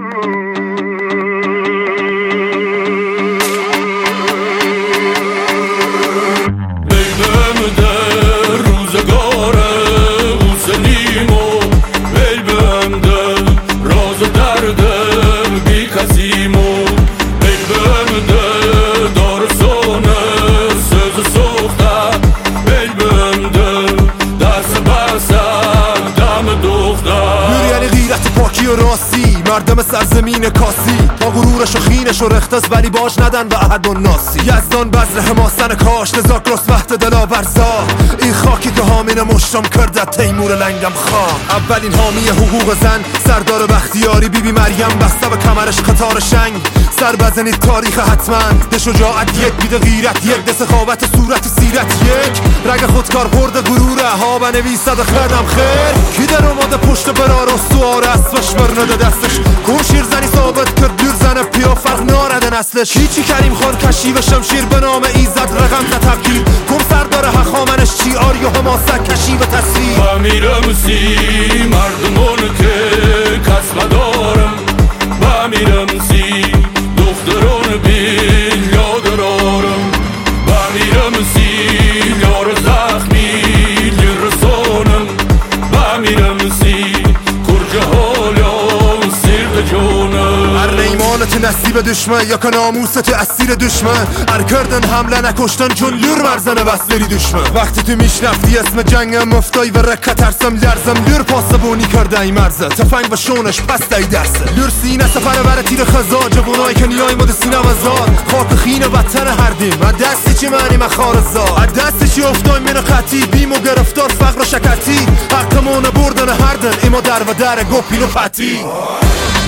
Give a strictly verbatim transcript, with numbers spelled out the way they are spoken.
مردم سرزمین کاسی با غرورش و خینش و رختز ولی باش ندن به احد و ناسی یزدان بذر حماسن کاش نزاک رست وقت دلاورزا این خاکی که حامین مشتم کرده تیمور لنگم خواه اولین حامی حقوق زن سردار بختیاری بی بی مریم بسته به کمرش قطار شنگ سر بزنید تاریخ حتما ده شجاعت یک بیده غیرت یک ده سخاوت صورت سیرت یک رگ خودکار برده غروره ها بنویسد خردم خیر کی در اومده پشت برار و سوار اسبش برنده دستش کن شیر زنی ثابت کرد دور زنه پیا فرق نارده نسلش هیچی کریم خان کشی و شمشیر به نام ایزد رقم ده تبکیر کم سردار حخامنش چی آری و حماسه کشی و تصویر با میرم سی مردمون که کس ندارم با میرم سی دخترون بیل یادرارم با میرم سی یار زخمی لرسونم با میرم سی کرجه حالا سرد جونم هر نیمانت نصیب دشمن یا که ناموست اسیر دشمن هر کردن حمله نکشتن چون لور مرزنه بس بری دشمن وقتی تو میشنفتی اسم جنگم مفتای و رکه ترسم لرزم لور پاسبونی کرده ای مرزه تفنگ و شونش پس دای درسه لور سینه سفر بر تیر خزا جوانای که نیای مد سینه وزار خاک خین وطن هردیم از دستی چی معنی مخارزا از دستی چی افتای من قطی بیم و گرفتار فقر و شکتی حقمون بردن هردن اما در و در گپین و پتی